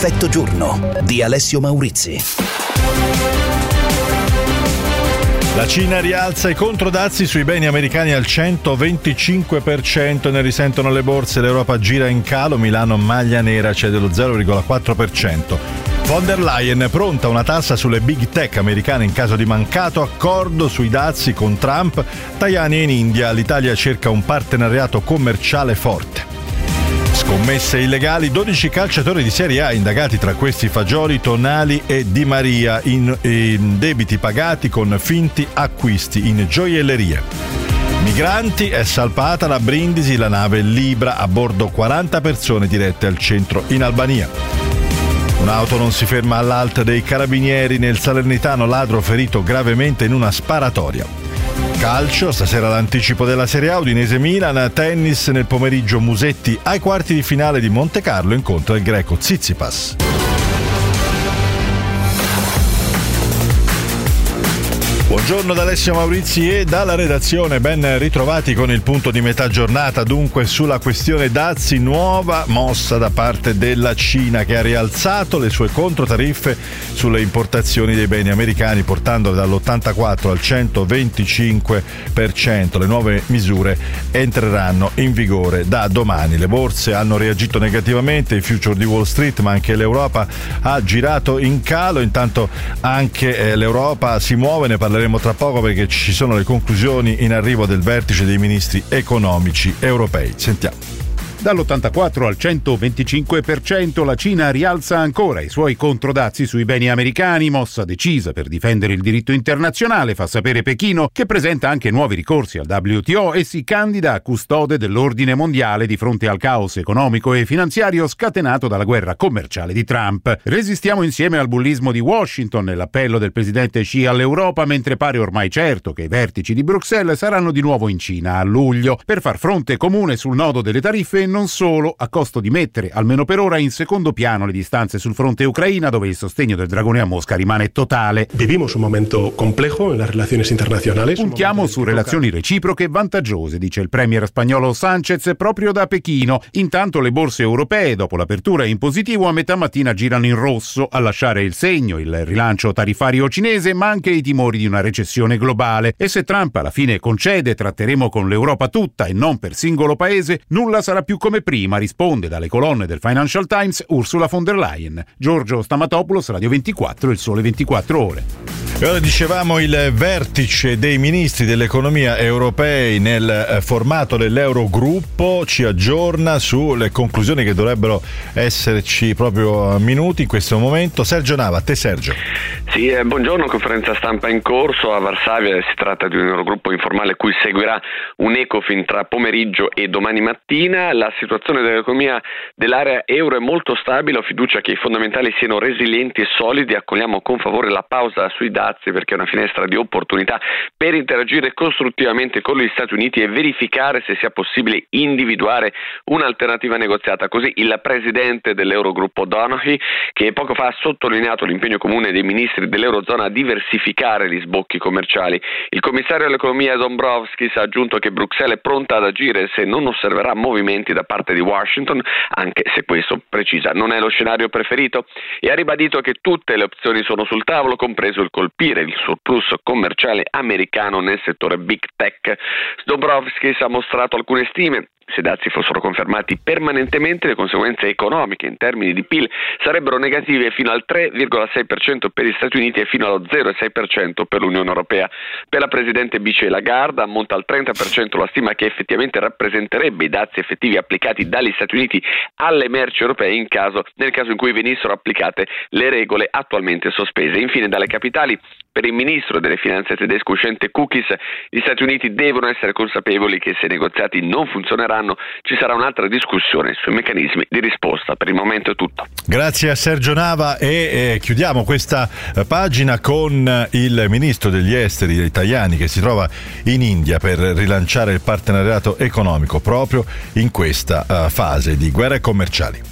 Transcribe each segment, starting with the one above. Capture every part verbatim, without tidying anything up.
Perfetto giorno di Alessio Maurizi. La Cina rialza i controdazi sui beni americani al centoventicinque per cento, ne risentono le borse, l'Europa gira in calo, Milano maglia nera cede lo zero virgola quattro per cento. Von der Leyen pronta una tassa sulle big tech americane in caso di mancato accordo sui dazi con Trump. Tajani in India, l'Italia cerca un partenariato commerciale forte. Scommesse illegali, dodici calciatori di Serie A indagati, tra questi Fagioli, Tonali e Di Maria, in, in debiti pagati con finti acquisti in gioiellerie. Migranti, è salpata da Brindisi la nave Libra, a bordo quaranta persone dirette al centro in Albania. Un'auto non si ferma all'alta dei carabinieri, nel Salernitano ladro ferito gravemente in una sparatoria. Calcio, stasera l'anticipo della Serie A, Udinese Milan, tennis nel pomeriggio Musetti ai quarti di finale di Montecarlo, incontra il greco Tsitsipas. Buongiorno da Alessio Maurizi e dalla redazione, ben ritrovati con il punto di metà giornata. Dunque sulla questione dazi, nuova mossa da parte della Cina che ha rialzato le sue controtariffe sulle importazioni dei beni americani, portandole dall'ottantaquattro al centoventicinque per cento. Le nuove misure entreranno in vigore da domani. Le borse hanno reagito negativamente, i future di Wall Street, ma anche l'Europa ha girato in calo. Intanto anche eh, l'Europa si muove, ne parleremo tra poco perché ci sono le conclusioni in arrivo del vertice dei ministri economici europei. Sentiamo. Dall'ottantaquattro al centoventicinque per cento la Cina rialza ancora i suoi controdazi sui beni americani, mossa decisa per difendere il diritto internazionale, fa sapere Pechino, che presenta anche nuovi ricorsi al W T O e si candida a custode dell'ordine mondiale di fronte al caos economico e finanziario scatenato dalla guerra commerciale di Trump. Resistiamo insieme al bullismo di Washington nell'appello del presidente Xi all'Europa, mentre pare ormai certo che i vertici di Bruxelles saranno di nuovo in Cina a luglio per far fronte comune sul nodo delle tariffe, non solo, a costo di mettere, almeno per ora, in secondo piano le distanze sul fronte ucraina, dove il sostegno del dragone a Mosca rimane totale. Vivimos un momento complejo en las relaciones internacionales. Puntiamo su relazioni reciproche vantaggiose, dice il premier spagnolo Sánchez proprio da Pechino. Intanto le borse europee, dopo l'apertura in positivo, a metà mattina girano in rosso, a lasciare il segno il rilancio tarifario cinese, ma anche i timori di una recessione globale. E se Trump alla fine concede, tratteremo con l'Europa tutta e non per singolo paese, nulla sarà più come prima, risponde dalle colonne del Financial Times Ursula von der Leyen. Giorgio Stamatopoulos, Radio ventiquattro, il Sole ventiquattro Ore. E ora dicevamo il vertice dei ministri dell'economia europei nel formato dell'Eurogruppo ci aggiorna sulle conclusioni che dovrebbero esserci proprio a minuti in questo momento. Sergio Nava, a te Sergio. Sì, eh, buongiorno, conferenza stampa in corso a Varsavia. Si tratta di un Eurogruppo informale cui seguirà un Ecofin tra pomeriggio e domani mattina. La situazione dell'economia dell'area euro è molto stabile, ho fiducia che i fondamentali siano resilienti e solidi. Accogliamo con favore la pausa sui dazi perché è una finestra di opportunità per interagire costruttivamente con gli Stati Uniti e verificare se sia possibile individuare un'alternativa negoziata. Così il presidente dell'Eurogruppo Donoghue, che poco fa ha sottolineato l'impegno comune dei ministri dell'Eurozona a diversificare gli sbocchi commerciali. Il commissario all'economia Dombrovskis ha aggiunto che Bruxelles è pronta ad agire se non osserverà movimenti da parte di Washington, anche se questo, precisa, non è lo scenario preferito, e ha ribadito che tutte le opzioni sono sul tavolo, compreso il colpire il surplus commerciale americano nel settore big tech. Dombrovskis ha mostrato alcune stime. Se i dazi fossero confermati permanentemente, le conseguenze economiche in termini di P I L sarebbero negative fino al tre virgola sei per cento per gli Stati Uniti e fino allo zero virgola sei per cento per l'Unione Europea. Per la Presidente B C E Lagarde ammonta al trenta per cento la stima che effettivamente rappresenterebbe i dazi effettivi applicati dagli Stati Uniti alle merci europee in caso, nel caso in cui venissero applicate le regole attualmente sospese. Infine, dalle capitali, per il ministro delle finanze tedesco uscente Kukis, gli Stati Uniti devono essere consapevoli che se i negoziati non funzioneranno ci sarà un'altra discussione sui meccanismi di risposta. Per il momento è tutto. Grazie a Sergio Nava e eh, chiudiamo questa eh, pagina con il ministro degli esteri Tajani che si trova in India per rilanciare il partenariato economico proprio in questa eh, fase di guerre commerciali.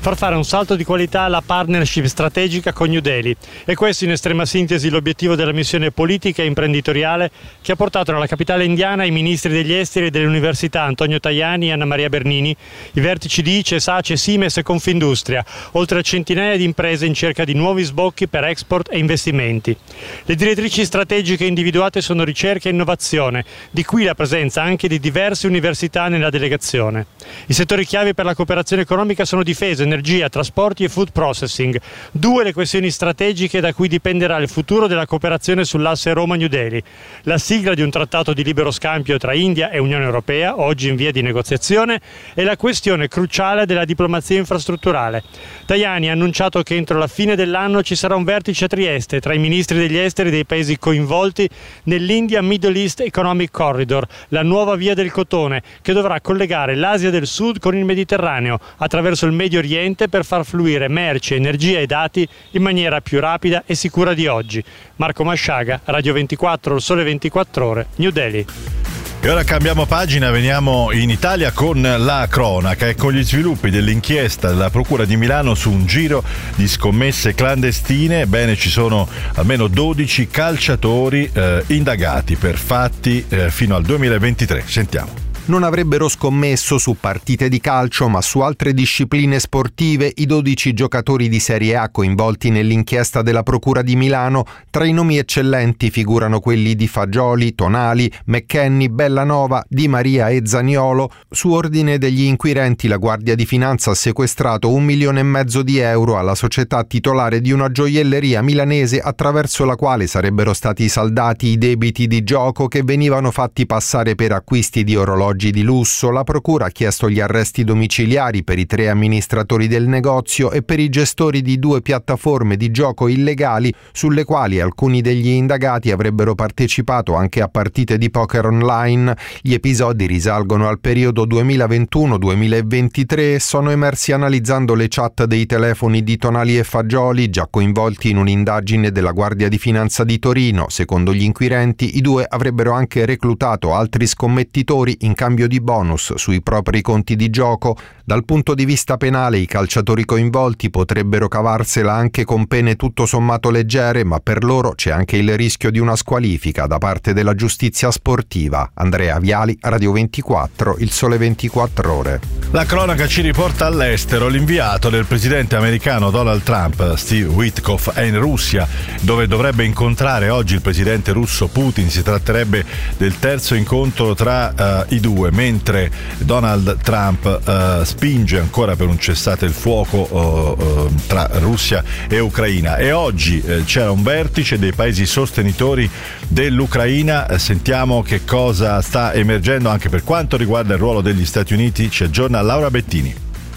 far fare un salto di qualità alla partnership strategica con New Delhi. E questo in estrema sintesi l'obiettivo della missione politica e imprenditoriale che ha portato nella capitale indiana i ministri degli esteri e delle università Antonio Tajani e Anna Maria Bernini, i vertici di I C E, SACE, Siemens e Confindustria, oltre a centinaia di imprese in cerca di nuovi sbocchi per export e investimenti. Le direttrici strategiche individuate sono ricerca e innovazione, di qui la presenza anche di diverse università nella delegazione. I settori chiave per la cooperazione economica sono difesa, energia, trasporti e food processing, due le questioni strategiche da cui dipenderà il futuro della cooperazione sull'asse Roma-New Delhi. La sigla di un trattato di libero scambio tra India e Unione Europea, oggi in via di negoziazione, e la questione cruciale della diplomazia infrastrutturale. Tajani ha annunciato che entro la fine dell'anno ci sarà un vertice a Trieste tra i ministri degli esteri dei paesi coinvolti nell'India Middle East Economic Corridor, la nuova via del cotone che dovrà collegare l'Asia del Sud con il Mediterraneo attraverso il Medio Oriente per far fluire merci, energia e dati in maniera più rapida e sicura di oggi. Marco Masciaga, Radio ventiquattro, Il Sole ventiquattro Ore, New Delhi. E ora cambiamo pagina, veniamo in Italia con la cronaca e con gli sviluppi dell'inchiesta della Procura di Milano su un giro di scommesse clandestine. Ebbene, ci sono almeno dodici calciatori eh, indagati per fatti eh, fino al duemilaventitré. Sentiamo. Non avrebbero scommesso su partite di calcio, ma su altre discipline sportive i dodici giocatori di Serie A coinvolti nell'inchiesta della Procura di Milano. Tra i nomi eccellenti figurano quelli di Fagioli, Tonali, McKennie, Bellanova, Di Maria e Zaniolo. Su ordine degli inquirenti la Guardia di Finanza ha sequestrato un milione e mezzo di euro alla società titolare di una gioielleria milanese attraverso la quale sarebbero stati saldati i debiti di gioco che venivano fatti passare per acquisti di orologi di lusso. La procura ha chiesto gli arresti domiciliari per i tre amministratori del negozio e per i gestori di due piattaforme di gioco illegali sulle quali alcuni degli indagati avrebbero partecipato anche a partite di poker online. Gli episodi risalgono al periodo duemilaventuno duemilaventitré e sono emersi analizzando le chat dei telefoni di Tonali e Fagioli, già coinvolti in un'indagine della Guardia di Finanza di Torino. Secondo gli inquirenti, i due avrebbero anche reclutato altri scommettitori in cambio di bonus sui propri conti di gioco. Dal punto di vista penale i calciatori coinvolti potrebbero cavarsela anche con pene tutto sommato leggere, ma per loro c'è anche il rischio di una squalifica da parte della giustizia sportiva. Andrea Viali, Radio ventiquattro, Il Sole ventiquattro Ore. La cronaca ci riporta all'estero. L'inviato del presidente americano Donald Trump, Steve Witkoff, è in Russia, dove dovrebbe incontrare oggi il presidente russo Putin. Si tratterebbe del terzo incontro tra uh, i due, mentre Donald Trump uh, spinge ancora per un cessate il fuoco uh, uh, tra Russia e Ucraina. E oggi uh, c'era un vertice dei paesi sostenitori dell'Ucraina. Uh, sentiamo che cosa sta emergendo anche per quanto riguarda il ruolo degli Stati Uniti. Ci aggiorna Laura Bettini.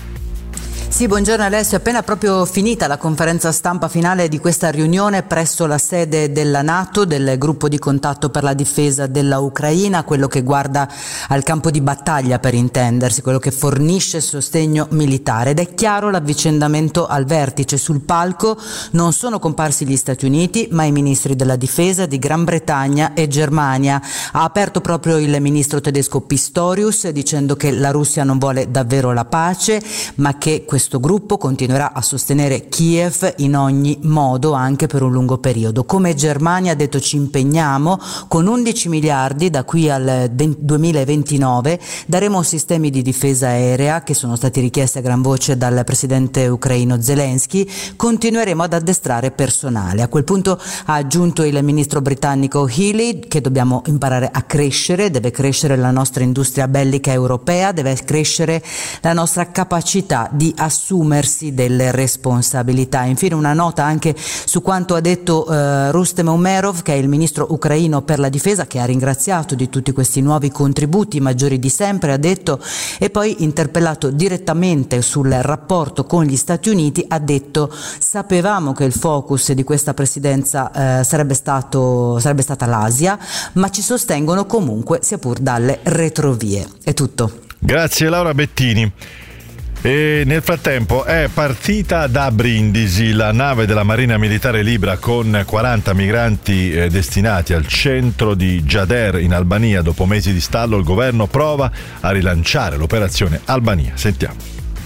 Sì, buongiorno Alessio. Appena proprio finita la conferenza stampa finale di questa riunione presso la sede della NATO, del gruppo di contatto per la difesa della Ucraina, quello che guarda al campo di battaglia per intendersi, quello che fornisce sostegno militare. Ed è chiaro l'avvicendamento al vertice. Sul palco non sono comparsi gli Stati Uniti, ma i ministri della difesa di Gran Bretagna e Germania. Ha aperto proprio il ministro tedesco Pistorius dicendo che la Russia non vuole davvero la pace, ma che questo gruppo continuerà a sostenere Kiev in ogni modo, anche per un lungo periodo. Come Germania ha detto, ci impegniamo con undici miliardi da qui al duemilaventinove, daremo sistemi di difesa aerea che sono stati richiesti a gran voce dal presidente ucraino Zelensky, continueremo ad addestrare personale. A quel punto ha aggiunto il ministro britannico Healey che dobbiamo imparare a crescere, deve crescere la nostra industria bellica europea, deve crescere la nostra capacità di assumersi delle responsabilità. Infine una nota anche su quanto ha detto eh, Rustem Umerov, che è il ministro ucraino per la difesa, che ha ringraziato di tutti questi nuovi contributi maggiori di sempre, ha detto, e poi interpellato direttamente sul rapporto con gli Stati Uniti ha detto: sapevamo che il focus di questa presidenza eh, sarebbe stato sarebbe stata l'Asia, ma ci sostengono comunque sia pur dalle retrovie. È tutto. Grazie Laura Bettini. E nel frattempo è partita da Brindisi la nave della Marina Militare Libra con quaranta migranti eh, destinati al centro di Gjader in Albania. Dopo mesi di stallo il governo prova a rilanciare l'operazione Albania. Sentiamo.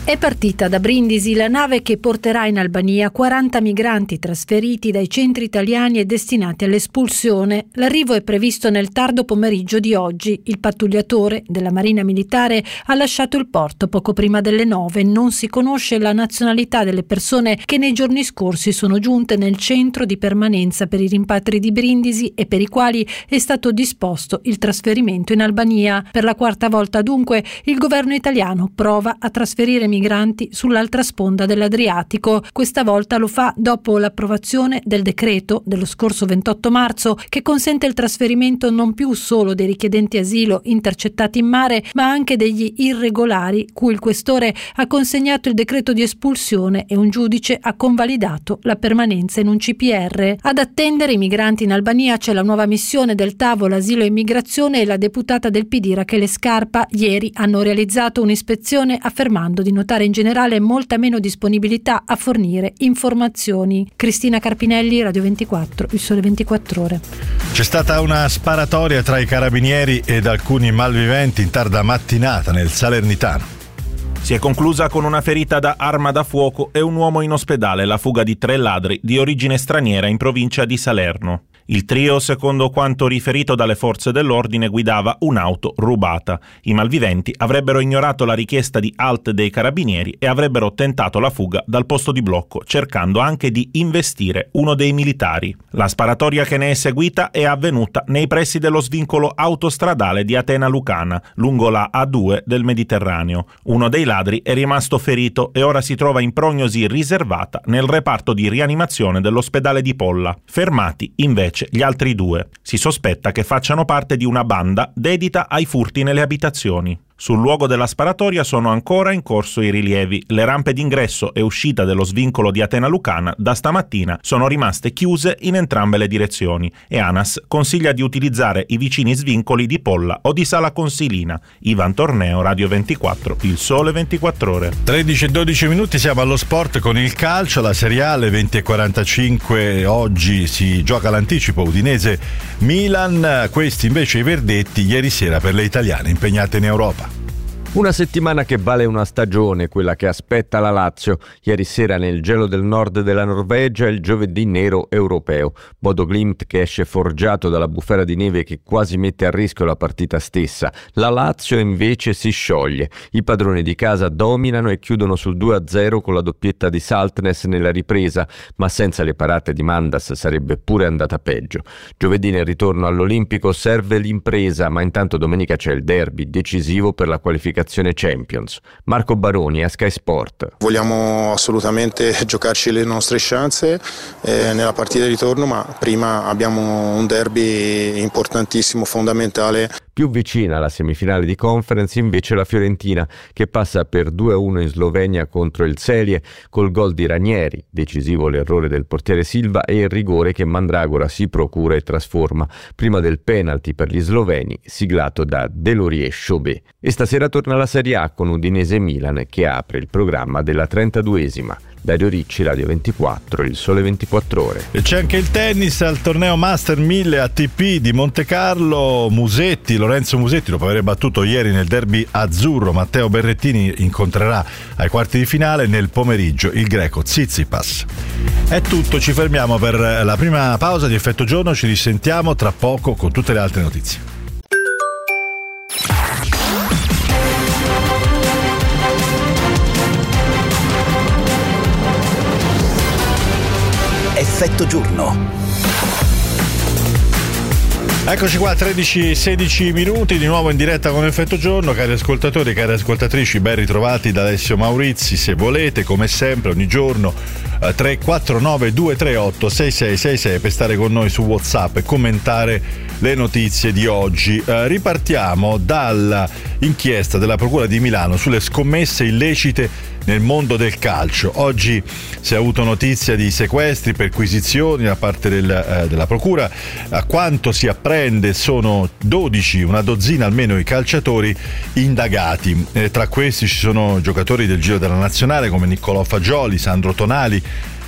È partita da Brindisi la nave che porterà in Albania quaranta migranti trasferiti dai centri italiani e destinati all'espulsione. L'arrivo è previsto nel tardo pomeriggio di oggi. Il pattugliatore della Marina Militare ha lasciato il porto poco prima delle nove. Non si conosce la nazionalità delle persone che nei giorni scorsi sono giunte nel centro di permanenza per i rimpatri di Brindisi e per i quali è stato disposto il trasferimento in Albania. Per la quarta volta dunque il governo italiano prova a trasferire migranti sull'altra sponda dell'Adriatico. Questa volta lo fa dopo l'approvazione del decreto dello scorso ventotto marzo che consente il trasferimento non più solo dei richiedenti asilo intercettati in mare, ma anche degli irregolari cui il questore ha consegnato il decreto di espulsione e un giudice ha convalidato la permanenza in un C P R. Ad attendere i migranti in Albania c'è la nuova missione del tavolo asilo e immigrazione e la deputata del P D Rachele Scarpa ieri hanno realizzato un'ispezione affermando di notare in generale molta meno disponibilità a fornire informazioni. Cristina Carpinelli, Radio ventiquattro, Il Sole ventiquattro Ore. C'è stata una sparatoria tra i carabinieri ed alcuni malviventi in tarda mattinata nel Salernitano. Si è conclusa con una ferita da arma da fuoco e un uomo in ospedale, la fuga di tre ladri di origine straniera in provincia di Salerno. Il trio, secondo quanto riferito dalle forze dell'ordine, guidava un'auto rubata. I malviventi avrebbero ignorato la richiesta di halt dei carabinieri e avrebbero tentato la fuga dal posto di blocco, cercando anche di investire uno dei militari. La sparatoria che ne è seguita è avvenuta nei pressi dello svincolo autostradale di Atena Lucana, lungo la A due del Mediterraneo. Uno dei ladri è rimasto ferito e ora si trova in prognosi riservata nel reparto di rianimazione dell'ospedale di Polla. Fermati, invece, gli altri due. Si sospetta che facciano parte di una banda dedita ai furti nelle abitazioni. Sul luogo della sparatoria sono ancora in corso i rilievi. Le rampe d'ingresso e uscita dello svincolo di Atena Lucana da stamattina sono rimaste chiuse in entrambe le direzioni e ANAS consiglia di utilizzare i vicini svincoli di Polla o di Sala Consilina. Ivan Torneo, Radio ventiquattro, Il Sole ventiquattro Ore. tredici e dodici minuti, siamo allo sport con il calcio, la Serie A alle venti e quarantacinque. Oggi si gioca l'anticipo Udinese-Milan, questi invece i verdetti ieri sera per le italiane impegnate in Europa. Una settimana che vale una stagione, quella che aspetta la Lazio. Ieri sera nel gelo del nord della Norvegia il giovedì nero europeo. Bodo Glimt che esce forgiato dalla bufera di neve che quasi mette a rischio la partita stessa. La Lazio invece si scioglie. I padroni di casa dominano e chiudono sul due a zero con la doppietta di Saltnes nella ripresa, ma senza le parate di Mandas sarebbe pure andata peggio. Giovedì nel ritorno all'Olimpico serve l'impresa, ma intanto domenica c'è il derby decisivo per la qualificazione Champions. Marco Baroni a Sky Sport. Vogliamo assolutamente giocarci le nostre chance eh, nella partita di ritorno, ma prima abbiamo un derby importantissimo, fondamentale. Più vicina alla semifinale di Conference invece la Fiorentina, che passa per due a uno in Slovenia contro il Celje col gol di Ranieri, decisivo l'errore del portiere Silva e il rigore che Mandragora si procura e trasforma prima del penalty per gli sloveni siglato da Delorier Chobé. E stasera torna la Serie A con Udinese Milan che apre il programma della trentaduesima. Dario Ricci, Radio ventiquattro, Il Sole ventiquattro Ore. E c'è anche il tennis al torneo Master mille A T P di Monte Carlo. Musetti, Lorenzo Musetti, dopo aver battuto ieri nel derby azzurro Matteo Berrettini, incontrerà ai quarti di finale nel pomeriggio il greco Tsitsipas. È tutto, ci fermiamo per la prima pausa di Effetto Giorno, ci risentiamo tra poco con tutte le altre notizie. Effetto Giorno. Eccoci qua, tredici sedici minuti, di nuovo in diretta con Effetto Giorno. Cari ascoltatori, cari ascoltatrici, ben ritrovati da Alessio Maurizi. Se volete, come sempre, ogni giorno eh, tre quattro nove due tre otto sei sei sei sei per stare con noi su WhatsApp e commentare le notizie di oggi. Eh, ripartiamo dall'inchiesta della Procura di Milano sulle scommesse illecite nel mondo del calcio. Oggi si è avuto notizia di sequestri, perquisizioni da parte del, eh, della Procura. A quanto si apprende sono dodici, una dozzina almeno i calciatori indagati. Eh, tra questi ci sono giocatori del Giro della Nazionale come Niccolò Fagioli, Sandro Tonali,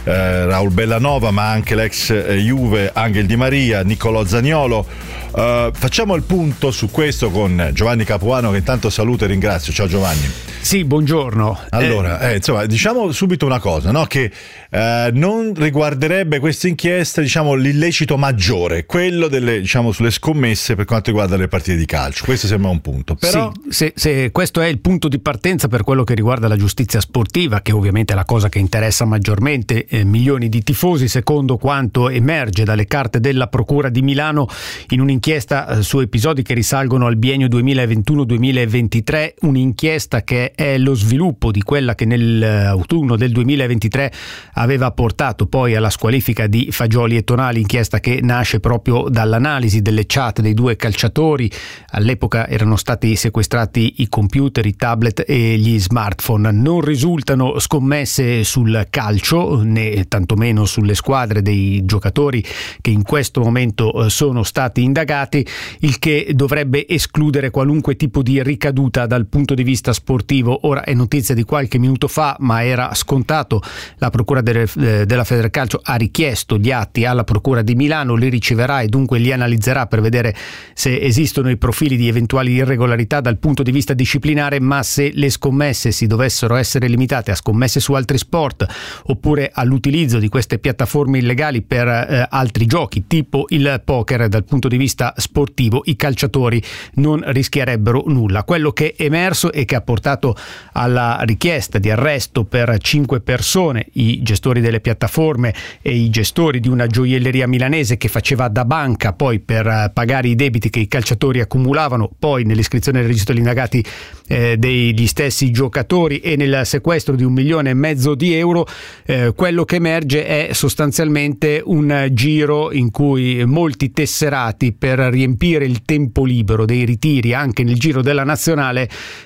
eh, Raul Bellanova, ma anche l'ex eh, Juve Angel Di Maria, Niccolò Zaniolo. Uh, facciamo il punto su questo con Giovanni Capuano, che intanto saluto e ringrazio. Ciao Giovanni. Sì, buongiorno. Allora, eh, insomma, diciamo subito una cosa, no? Che eh, non riguarderebbe questa inchiesta, diciamo, l'illecito maggiore, quello delle, diciamo, sulle scommesse per quanto riguarda le partite di calcio. Questo sembra un punto. Però... Sì, se, se questo è il punto di partenza per quello che riguarda la giustizia sportiva, che ovviamente è la cosa che interessa maggiormente eh, milioni di tifosi, secondo quanto emerge dalle carte della Procura di Milano in un'inchiesta eh, su episodi che risalgono al biennio duemilaventuno duemilaventitré, un'inchiesta che è lo sviluppo di quella che nell'autunno del duemilaventitré aveva portato poi alla squalifica di Fagioli e Tonali, inchiesta che nasce proprio dall'analisi delle chat dei due calciatori. All'epoca erano stati sequestrati i computer, i tablet e gli smartphone. Non risultano scommesse sul calcio, né tantomeno sulle squadre dei giocatori che in questo momento sono stati indagati, il che dovrebbe escludere qualunque tipo di ricaduta dal punto di vista sportivo. Ora è notizia di qualche minuto fa, ma era scontato. La Procura delle, eh, della Federcalcio ha richiesto gli atti alla Procura di Milano, li riceverà e dunque li analizzerà per vedere se esistono i profili di eventuali irregolarità dal punto di vista disciplinare, ma se le scommesse si dovessero essere limitate a scommesse su altri sport oppure all'utilizzo di queste piattaforme illegali per eh, altri giochi, tipo il poker, dal punto di vista sportivo i calciatori non rischierebbero nulla. Quello che è emerso e che ha portato alla richiesta di arresto per cinque persone, i gestori delle piattaforme e i gestori di una gioielleria milanese che faceva da banca poi per pagare i debiti che i calciatori accumulavano, poi nell'iscrizione del registro degli indagati eh, degli stessi giocatori e nel sequestro di un milione e mezzo di euro. Eh, quello che emerge è sostanzialmente un giro in cui molti tesserati, per riempire il tempo libero dei ritiri anche nel giro della nazionale,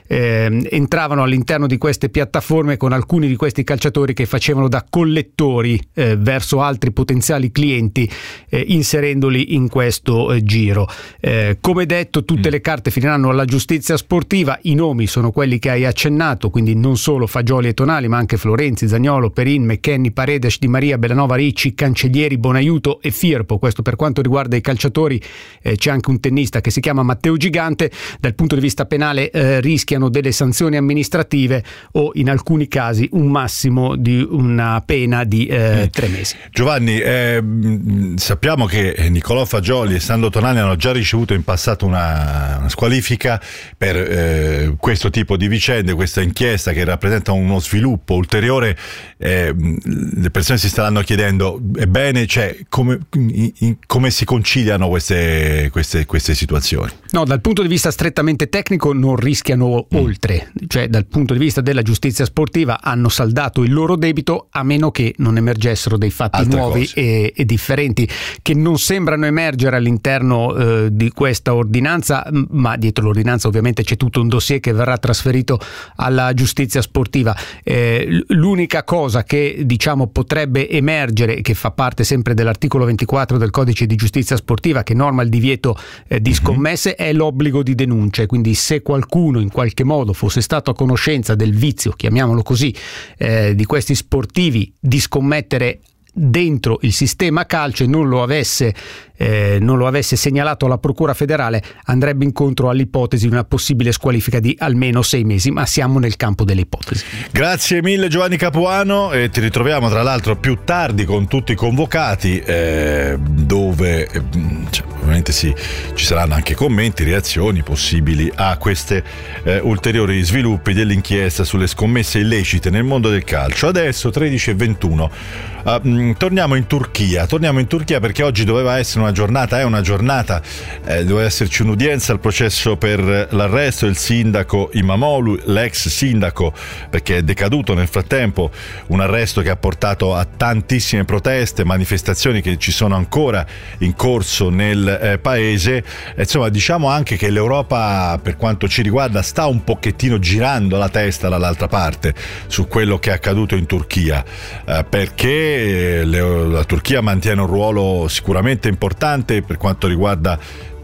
eh, entravano all'interno di queste piattaforme con alcuni di questi calciatori che facevano da collettori eh, verso altri potenziali clienti, eh, inserendoli in questo eh, giro. Eh, come detto, tutte le carte finiranno alla giustizia sportiva. I nomi sono quelli che hai accennato, quindi non solo Fagioli e Tonali, ma anche Florenzi, Zaniolo, Perin, McKennie, Paredes, Di Maria, Bellanova, Ricci, Cancellieri, Bonaiuto e Firpo. Questo per quanto riguarda i calciatori. Eh, c'è anche un tennista che si chiama Matteo Gigante. Dal punto di vista penale eh, rischiano delle sanzioni amministrative o in alcuni casi un massimo di una pena di eh, tre mesi. Giovanni, eh, sappiamo che Niccolò Fagioli e Sandro Tonali hanno già ricevuto in passato una, una squalifica per eh, questo tipo di vicende, questa inchiesta che rappresenta uno sviluppo ulteriore. Eh, le persone si staranno chiedendo, ebbene, cioè, come, in, come si conciliano queste, queste, queste situazioni? No, dal punto di vista strettamente tecnico non rischiano mm. oltre, cioè dal punto di vista della giustizia sportiva hanno saldato il loro debito, a meno che non emergessero dei fatti Altre nuovi e, e differenti che non sembrano emergere all'interno eh, di questa ordinanza, ma dietro l'ordinanza ovviamente c'è tutto un dossier che verrà trasferito alla giustizia sportiva. Eh, l'unica cosa che diciamo potrebbe emergere, che fa parte sempre dell'articolo ventiquattro del codice di giustizia sportiva che norma il divieto eh, di scommesse, mm-hmm. è l'obbligo di denuncia. Quindi se qualcuno in qualche modo fosse stato a conoscenza del vizio, chiamiamolo così, eh, di questi sportivi di scommettere dentro il sistema calcio e non lo avesse eh, non lo avesse segnalato alla Procura federale, andrebbe incontro all'ipotesi di una possibile squalifica di almeno sei mesi, ma siamo nel campo delle ipotesi. Grazie mille Giovanni Capuano, e ti ritroviamo tra l'altro più tardi con tutti i convocati, eh, dove eh, cioè, ovviamente sì, ci saranno anche commenti, reazioni possibili a queste eh, ulteriori sviluppi dell'inchiesta sulle scommesse illecite nel mondo del calcio. Adesso tredici e ventuno. Uh, torniamo in Turchia, torniamo in Turchia perché oggi doveva essere una giornata, è una giornata, eh, doveva esserci un'udienza al processo per l'arresto del sindaco Imamoglu, l'ex sindaco, perché è decaduto nel frattempo, un arresto che ha portato a tantissime proteste, manifestazioni che ci sono ancora in corso nel eh, paese. Insomma, diciamo anche che l'Europa, per quanto ci riguarda, sta un pochettino girando la testa dall'altra parte su quello che è accaduto in Turchia, eh, perché la Turchia mantiene un ruolo sicuramente importante per quanto riguarda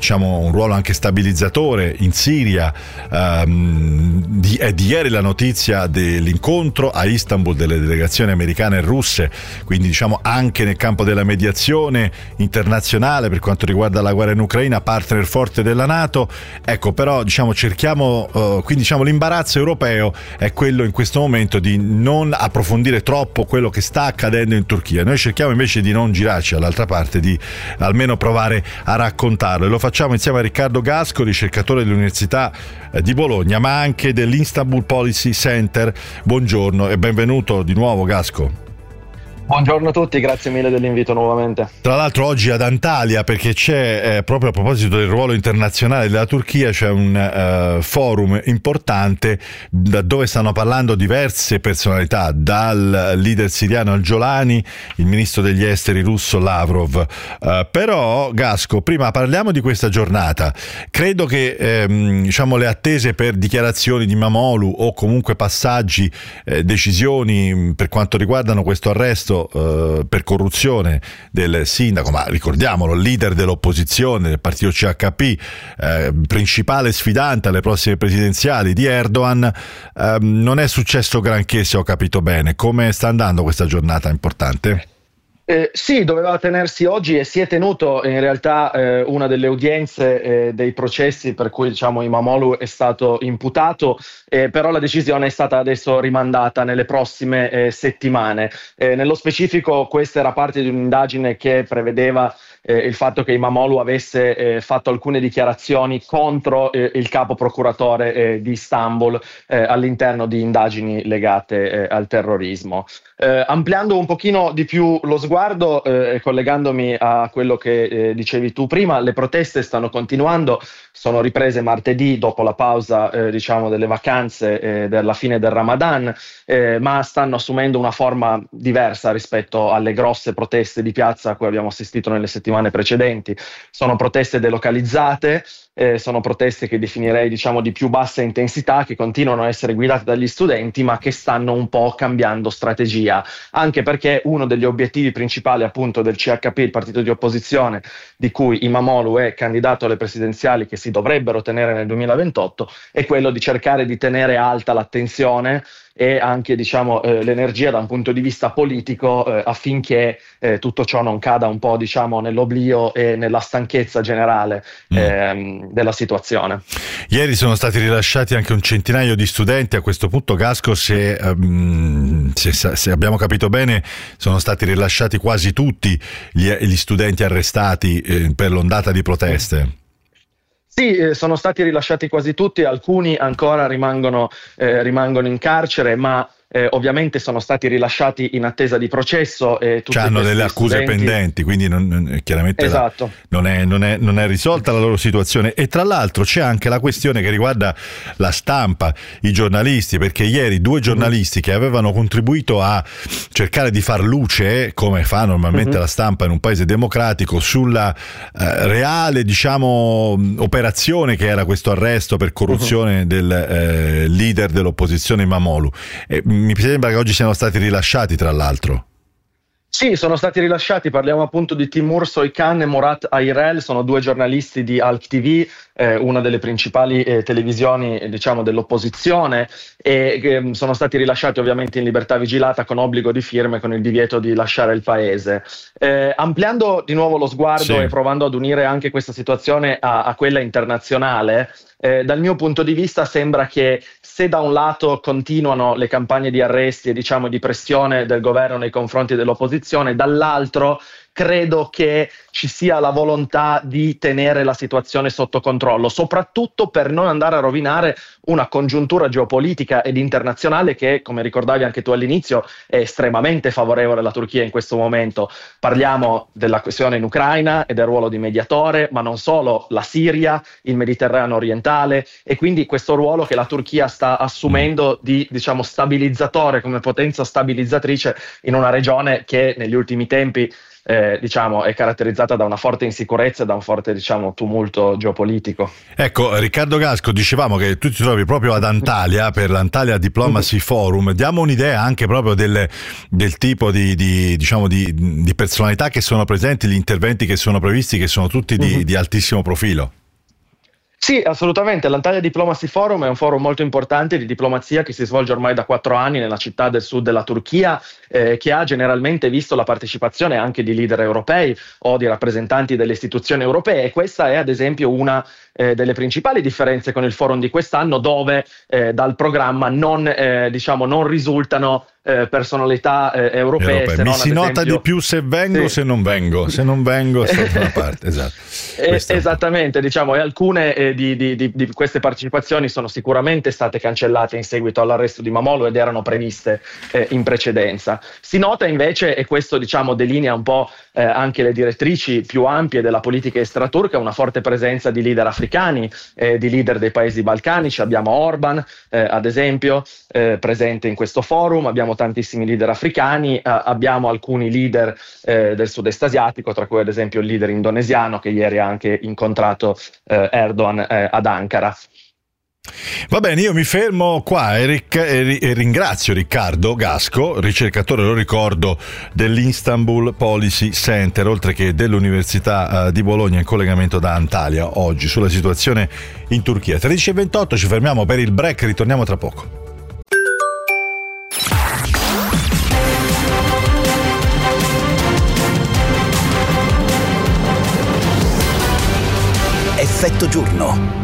diciamo un ruolo anche stabilizzatore in Siria. Um, di, è di ieri la notizia dell'incontro a Istanbul delle delegazioni americane e russe, quindi diciamo anche nel campo della mediazione internazionale per quanto riguarda la guerra in Ucraina, partner forte della NATO. Ecco, però diciamo cerchiamo, uh, quindi diciamo l'imbarazzo europeo è quello in questo momento di non approfondire troppo quello che sta accadendo in Turchia. Noi cerchiamo invece di non girarci dall'altra parte, di almeno provare a raccontarlo, e lo facciamo insieme a Riccardo Gasco, ricercatore dell'Università di Bologna ma anche dell'Istanbul Policy Center. Buongiorno e benvenuto di nuovo, Gasco. Buongiorno a tutti, grazie mille dell'invito nuovamente. Tra l'altro oggi ad Antalya, perché c'è eh, proprio a proposito del ruolo internazionale della Turchia, c'è un uh, forum importante da dove stanno parlando diverse personalità, dal leader siriano Al-Jolani, il ministro degli esteri russo Lavrov. Uh, però Gasco, prima parliamo di questa giornata. Credo che ehm, diciamo le attese per dichiarazioni di Imamoglu o comunque passaggi, eh, decisioni per quanto riguardano questo arresto per corruzione del sindaco, ma ricordiamolo, leader dell'opposizione del partito C H P, eh, principale sfidante alle prossime presidenziali di Erdogan, eh, non è successo granché, se ho capito bene. Come sta andando questa giornata importante? Eh, sì, doveva tenersi oggi e si è tenuto in realtà eh, una delle udienze eh, dei processi per cui diciamo Imamoglu è stato imputato, eh, però la decisione è stata adesso rimandata nelle prossime eh, settimane. Eh, nello specifico questa era parte di un'indagine che prevedeva eh, il fatto che Imamoglu avesse eh, fatto alcune dichiarazioni contro eh, il capo procuratore eh, di Istanbul eh, all'interno di indagini legate eh, al terrorismo. Eh, ampliando un pochino di più lo sguardo e eh, collegandomi a quello che eh, dicevi tu prima, le proteste stanno continuando, sono riprese martedì dopo la pausa eh, diciamo delle vacanze eh, della fine del Ramadan, eh, ma stanno assumendo una forma diversa rispetto alle grosse proteste di piazza a cui abbiamo assistito nelle settimane precedenti. Sono proteste delocalizzate, eh, sono proteste che definirei diciamo di più bassa intensità, che continuano a essere guidate dagli studenti ma che stanno un po' cambiando strategia, anche perché uno degli obiettivi principali appunto del C H P, il partito di opposizione di cui Imamoglu è candidato alle presidenziali che si dovrebbero tenere nel duemilaventotto, è quello di cercare di tenere alta l'attenzione e anche diciamo eh, l'energia da un punto di vista politico eh, affinché eh, tutto ciò non cada un po' diciamo nell'oblio e nella stanchezza generale ehm, della situazione. Ieri sono stati rilasciati anche un centinaio di studenti. A questo punto, Gasco, se, um, se, se abbiamo capito bene, sono stati rilasciati quasi tutti gli, gli studenti arrestati eh, per l'ondata di proteste. Sì, eh, sono stati rilasciati quasi tutti, alcuni ancora rimangono, eh, rimangono in carcere, ma eh, ovviamente sono stati rilasciati in attesa di processo. E cioè hanno delle accuse studenti... pendenti, quindi non, non, chiaramente esatto. la, non, è, non, è, non è risolta la loro situazione. E tra l'altro c'è anche la questione che riguarda la stampa, i giornalisti, perché ieri due giornalisti mm-hmm. che avevano contribuito a cercare di far luce, come fa normalmente mm-hmm. la stampa in un paese democratico, sulla eh, reale diciamo operazione che era questo arresto per corruzione mm-hmm. del eh, leader dell'opposizione Imamoglu. E, mi sembra che oggi siano stati rilasciati, tra l'altro. Sì, sono stati rilasciati, parliamo appunto di Timur Soykan e Murat Ayrel, sono due giornalisti di Halk T V, eh, una delle principali eh, televisioni eh, diciamo dell'opposizione, e eh, sono stati rilasciati ovviamente in libertà vigilata con obbligo di firme, con il divieto di lasciare il paese. Eh, ampliando di nuovo lo sguardo sì. e provando ad unire anche questa situazione a, a quella internazionale, eh, dal mio punto di vista sembra che se da un lato continuano le campagne di arresti e diciamo di pressione del governo nei confronti dell'opposizione, dall'altro credo che ci sia la volontà di tenere la situazione sotto controllo, soprattutto per non andare a rovinare una congiuntura geopolitica ed internazionale che, come ricordavi anche tu all'inizio, è estremamente favorevole alla Turchia in questo momento. Parliamo della questione in Ucraina e del ruolo di mediatore, ma non solo, la Siria, il Mediterraneo orientale, e quindi questo ruolo che la Turchia sta assumendo di diciamo stabilizzatore, come potenza stabilizzatrice in una regione che negli ultimi tempi eh, diciamo, è caratterizzata da una forte insicurezza e da un forte, diciamo, tumulto geopolitico. Ecco, Riccardo Gasco, dicevamo che tu ti trovi proprio ad Antalya per l'Antalya Diplomacy Forum. Diamo un'idea anche proprio del, del tipo di, di, diciamo di, di personalità che sono presenti, gli interventi che sono previsti, che sono tutti di, mm-hmm. di altissimo profilo. Sì, assolutamente. L'Antalya Diplomacy Forum è un forum molto importante di diplomazia che si svolge ormai da quattro anni nella città del sud della Turchia, eh, che ha generalmente visto la partecipazione anche di leader europei o di rappresentanti delle istituzioni europee, e questa è ad esempio una eh, delle principali differenze con il forum di quest'anno, dove eh, dal programma non, eh, diciamo, non risultano Eh, personalità eh, europee. europee. Se Mi non, si ad nota esempio, di più se vengo, sì. se non vengo, se non vengo sto da una parte. Esatto. Eh, esattamente, diciamo, e alcune eh, di, di, di, di queste partecipazioni sono sicuramente state cancellate in seguito all'arresto di Mamolu ed erano previste eh, in precedenza. Si nota invece, e questo diciamo delinea un po' eh, anche le direttrici più ampie della politica estera turca, una forte presenza di leader africani, eh, di leader dei paesi balcanici. Abbiamo Orban eh, ad esempio eh, presente in questo forum, abbiamo tantissimi leader africani, eh, abbiamo alcuni leader eh, del sud-est asiatico, tra cui ad esempio il leader indonesiano che ieri ha anche incontrato eh, Erdogan eh, ad Ankara. Va bene, io mi fermo qua e, ric- e ringrazio Riccardo Gasco, ricercatore, lo ricordo, dell'Istanbul Policy Center, oltre che dell'Università di Bologna, in collegamento da Antalya oggi sulla situazione in Turchia. tredici e ventotto, ci fermiamo per il break, ritorniamo tra poco. Effetto giorno.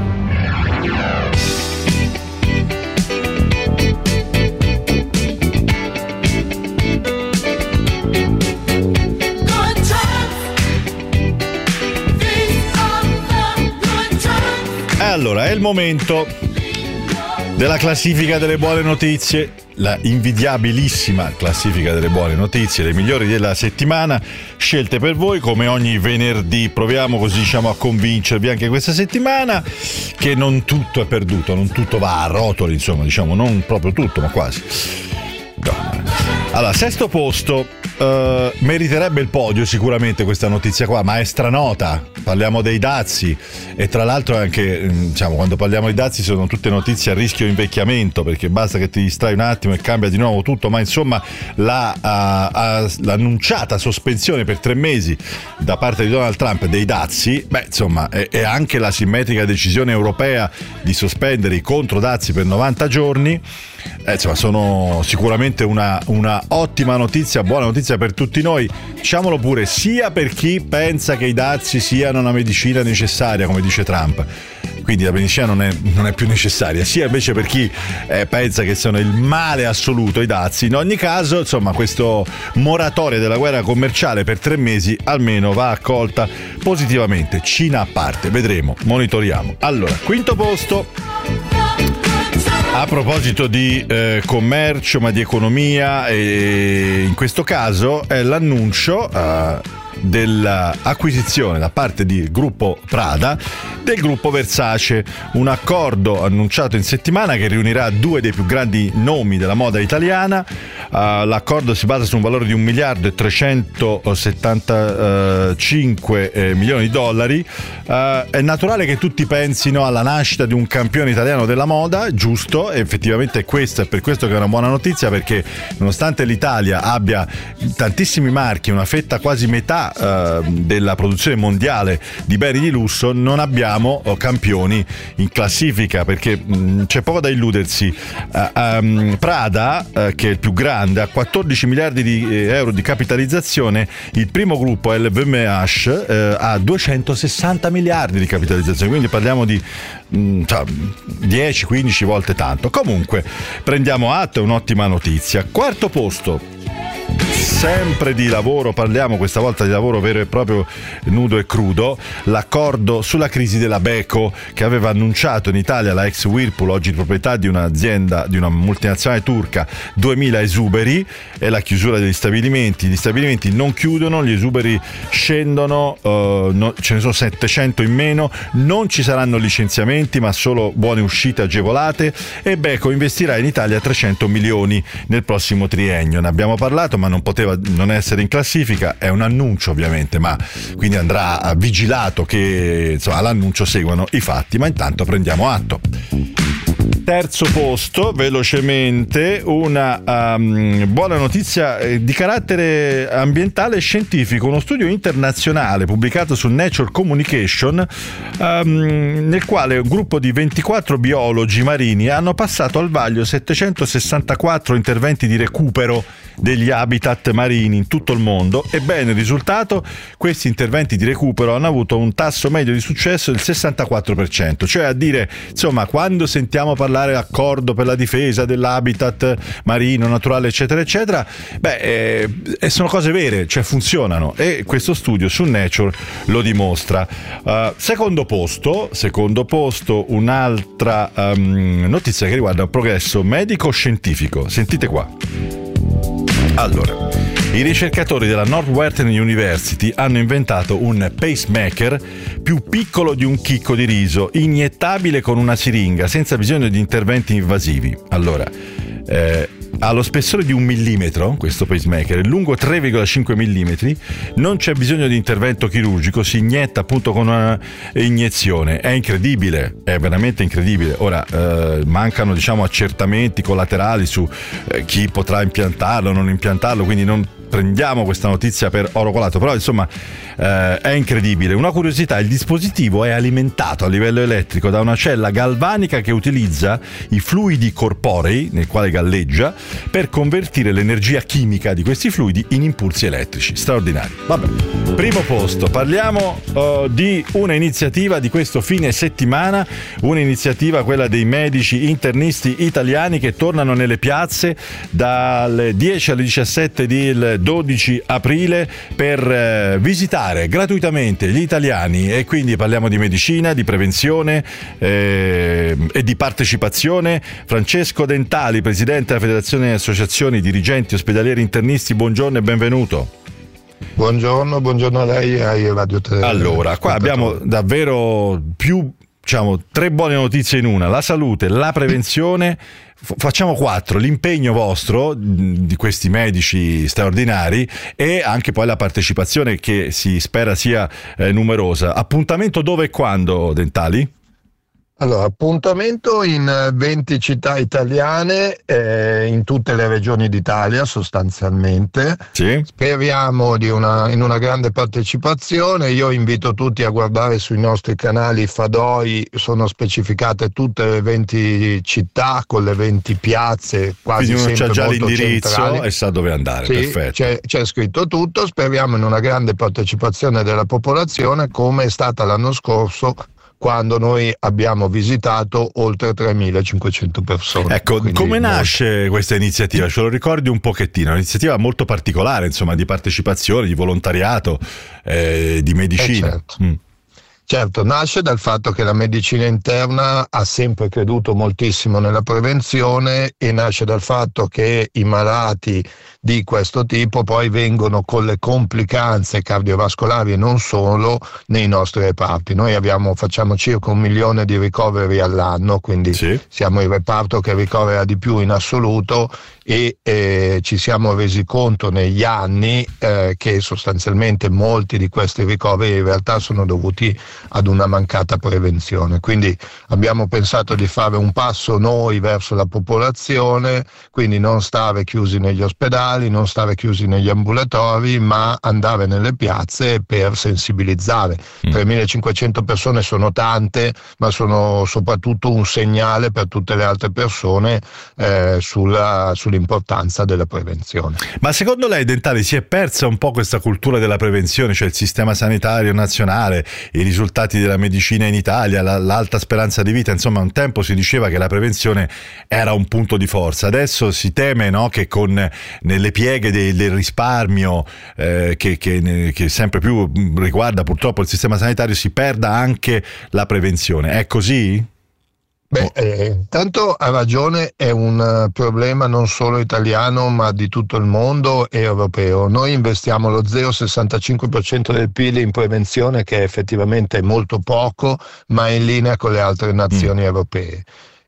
Allora, è il momento della classifica delle buone notizie, la invidiabilissima classifica delle buone notizie, le migliori della settimana, scelte per voi come ogni venerdì. Proviamo così, diciamo, a convincervi anche questa settimana che non tutto è perduto, non tutto va a rotoli, insomma, diciamo, non proprio tutto, ma quasi. No. Allora, sesto posto. Uh, meriterebbe il podio sicuramente questa notizia qua, ma è stranota. Parliamo dei dazi e tra l'altro anche, diciamo, quando parliamo di dazi sono tutte notizie a rischio invecchiamento, perché basta che ti distrai un attimo e cambia di nuovo tutto. Ma insomma la, uh, uh, l'annunciata sospensione per tre mesi da parte di Donald Trump dei dazi, beh insomma è, è anche la simmetrica decisione europea di sospendere i controdazi per novanta giorni. Eh, insomma, sono sicuramente una, una ottima notizia, buona notizia per tutti noi, diciamolo pure, sia per chi pensa che i dazi siano una medicina necessaria, come dice Trump, quindi la medicina non è, non è più necessaria, sia invece per chi eh, pensa che sono il male assoluto i dazi. In ogni caso, insomma, questo moratoria della guerra commerciale per tre mesi almeno va accolta positivamente, Cina a parte, vedremo, monitoriamo. Allora, quinto posto. A proposito di eh, commercio, ma di economia, e in questo caso è l'annuncio eh, dell'acquisizione da parte del gruppo Prada del gruppo Versace, un accordo annunciato in settimana che riunirà due dei più grandi nomi della moda italiana. Uh, l'accordo si basa su un valore di un miliardo e trecentosettantacinque eh, milioni di dollari. Uh, è naturale che tutti pensino alla nascita di un campione italiano della moda, giusto, e effettivamente è questo, è per questo che è una buona notizia, perché nonostante l'Italia abbia tantissimi marchi, una fetta quasi metà uh, della produzione mondiale di beni di lusso, non abbiamo uh, campioni in classifica, perché mh, c'è poco da illudersi. Uh, um, Prada, uh, che è il più grande, a quattordici miliardi di euro di capitalizzazione, il primo gruppo L V M H eh, ha duecentosessanta miliardi di capitalizzazione, quindi parliamo di mh, cioè, dieci quindici volte tanto. Comunque prendiamo atto, è un'ottima notizia. Quarto posto, sempre di lavoro, parliamo questa volta di lavoro vero e proprio, nudo e crudo, l'accordo sulla crisi della Beko, che aveva annunciato in Italia la ex Whirlpool, oggi proprietà di un'azienda, di una multinazionale turca, duemila esuberi, e la chiusura degli stabilimenti. Gli stabilimenti non chiudono, gli esuberi scendono, uh, no, ce ne sono settecento in meno, non ci saranno licenziamenti ma solo buone uscite agevolate, e Beko investirà in Italia trecento milioni nel prossimo triennio. Ne abbiamo parlato, ma ma non poteva non essere in classifica. È un annuncio ovviamente, ma quindi andrà vigilato che insomma, all'annuncio seguano i fatti, ma intanto prendiamo atto. Terzo posto, velocemente, una um, buona notizia eh, di carattere ambientale e scientifico. Uno studio internazionale pubblicato su Nature Communication, um, nel quale un gruppo di ventiquattro biologi marini hanno passato al vaglio settecentosessantaquattro interventi di recupero degli habitat marini in tutto il mondo. Ebbene, il risultato: questi interventi di recupero hanno avuto un tasso medio di successo del sessantaquattro per cento, cioè a dire, insomma, quando sentiamo parlare accordo per la difesa dell'habitat marino, naturale, eccetera eccetera, beh, eh, sono cose vere, cioè funzionano, e questo studio su Nature lo dimostra. Uh, secondo posto, secondo posto un'altra um, notizia che riguarda il progresso medico-scientifico. Sentite qua. Allora, i ricercatori della Northwestern University hanno inventato un pacemaker più piccolo di un chicco di riso, iniettabile con una siringa, senza bisogno di interventi invasivi. Allora, eh, ha lo spessore di un millimetro, questo pacemaker, è lungo tre virgola cinque millimetri, non c'è bisogno di intervento chirurgico, si inietta appunto con una iniezione. È incredibile, è veramente incredibile. Ora, eh, mancano diciamo accertamenti collaterali su eh, chi potrà impiantarlo o non impiantarlo, quindi non prendiamo questa notizia per oro colato, però insomma eh, è incredibile. Una curiosità: il dispositivo è alimentato a livello elettrico da una cella galvanica che utilizza i fluidi corporei, nel quale galleggia, per convertire l'energia chimica di questi fluidi in impulsi elettrici. Straordinario. Vabbè, primo posto, parliamo uh, di una iniziativa di questo fine settimana, un'iniziativa, quella dei medici internisti italiani, che tornano nelle piazze dalle dieci alle diciassette del dodici aprile per eh, visitare gratuitamente gli italiani, e quindi parliamo di medicina, di prevenzione eh, e di partecipazione. Francesco Dentali, presidente della Federazione Associazioni Dirigenti Ospedalieri Internisti, buongiorno e benvenuto. Buongiorno, buongiorno a lei e ai Radio tre. Allora, qua abbiamo davvero più, diciamo, tre buone notizie in una: la salute, la prevenzione. Facciamo quattro: l'impegno vostro di questi medici straordinari e anche poi la partecipazione, che si spera sia eh, numerosa. Appuntamento dove e quando, Dentali? Allora, appuntamento in venti città italiane, eh, in tutte le regioni d'Italia sostanzialmente. Sì. Speriamo di una, in una grande partecipazione. Io invito tutti a guardare sui nostri canali Fadoi, sono specificate tutte le venti città con le venti piazze, quasi quindi uno sempre c'ha già molto l'indirizzo centrali. E sa dove andare. Sì, perfetto. C'è, c'è scritto tutto. Speriamo in una grande partecipazione della popolazione, come è stata l'anno scorso, quando noi abbiamo visitato oltre tremilacinquecento persone. Ecco, Quindi come molto... nasce questa iniziativa? Ce lo ricordi un pochettino? Un'iniziativa molto particolare, insomma, di partecipazione, di volontariato, eh, di medicina. Eh certo. Mm. Certo, nasce dal fatto che la medicina interna ha sempre creduto moltissimo nella prevenzione, e nasce dal fatto che i malati di questo tipo poi vengono con le complicanze cardiovascolari e non solo nei nostri reparti. Noi abbiamo, facciamo circa un milione di ricoveri all'anno, quindi sì. Siamo il reparto che ricovera di più in assoluto, e eh, ci siamo resi conto negli anni eh, che sostanzialmente molti di questi ricoveri in realtà sono dovuti ad una mancata prevenzione. Quindi abbiamo pensato di fare un passo noi verso la popolazione, quindi non stare chiusi negli ospedali, non stare chiusi negli ambulatori, ma andare nelle piazze per sensibilizzare. Mm. tremilacinquecento persone sono tante, ma sono soprattutto un segnale per tutte le altre persone eh, sulla, sull'importanza della prevenzione. Ma secondo lei, Dentali, si è persa un po' questa cultura della prevenzione, cioè il sistema sanitario nazionale, i risultati della medicina in Italia, la, l'alta speranza di vita? Insomma, un tempo si diceva che la prevenzione era un punto di forza. Adesso si teme, no, che con nelle pieghe del, del risparmio eh, che, che, che sempre più riguarda purtroppo il sistema sanitario, si perda anche la prevenzione. È così? Beh, eh, tanto ha ragione, è un problema non solo italiano ma di tutto il mondo e europeo. Noi investiamo lo zero virgola sessantacinque per cento del P I L in prevenzione, che è effettivamente molto poco, ma è in linea con le altre nazioni mm. europee.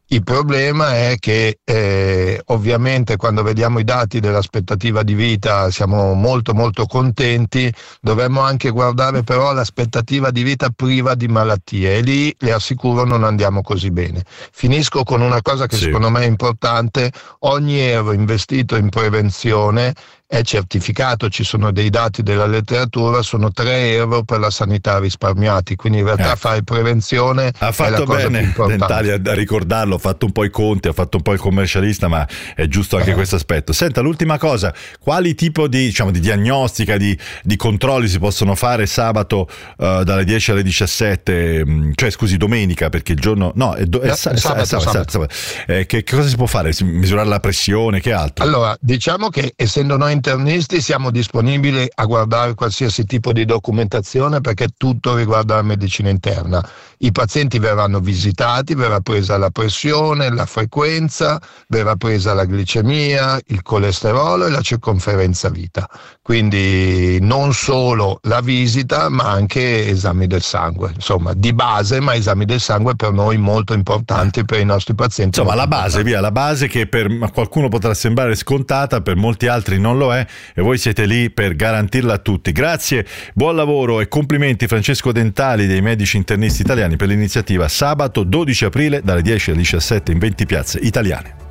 Il problema è che eh, ovviamente quando vediamo i dati dell'aspettativa di vita siamo molto molto contenti, dovremmo anche guardare però l'aspettativa di vita priva di malattie e lì le assicuro non andiamo così bene. Finisco con una cosa che sì. secondo me è importante: ogni euro investito in prevenzione è certificato, ci sono dei dati della letteratura, sono tre euro per la sanità risparmiati, quindi in realtà eh. fare prevenzione ha fatto è la cosa bene più importante. Dentali a, a ricordarlo, ha fatto un po' i conti, ha fatto un po' il commercialista, ma è giusto anche eh. questo aspetto. Senta, l'ultima cosa, quali tipo di, diciamo, di diagnostica, di, di controlli si possono fare sabato uh, dalle dieci alle diciassette, cioè scusi domenica, perché il giorno no è, do, è, eh, sa, sabato, sabato, sabato. sabato. Eh, che, che cosa si può fare? Misurare la pressione, che altro? Allora, diciamo che essendo noi internisti siamo disponibili a guardare qualsiasi tipo di documentazione, perché tutto riguarda la medicina interna. I pazienti verranno visitati, verrà presa la pressione, la frequenza, verrà presa la glicemia, il colesterolo e la circonferenza vita. Quindi non solo la visita, ma anche esami del sangue. Insomma, di base, ma esami del sangue per noi molto importanti, per i nostri pazienti. Insomma, la base, via, la base che per qualcuno potrà sembrare scontata, per molti altri non lo è, e voi siete lì per garantirla a tutti. Grazie, buon lavoro e complimenti Francesco Dentali dei Medici Internisti Italiani per l'iniziativa sabato dodici aprile dalle dieci alle diciassette in venti piazze italiane.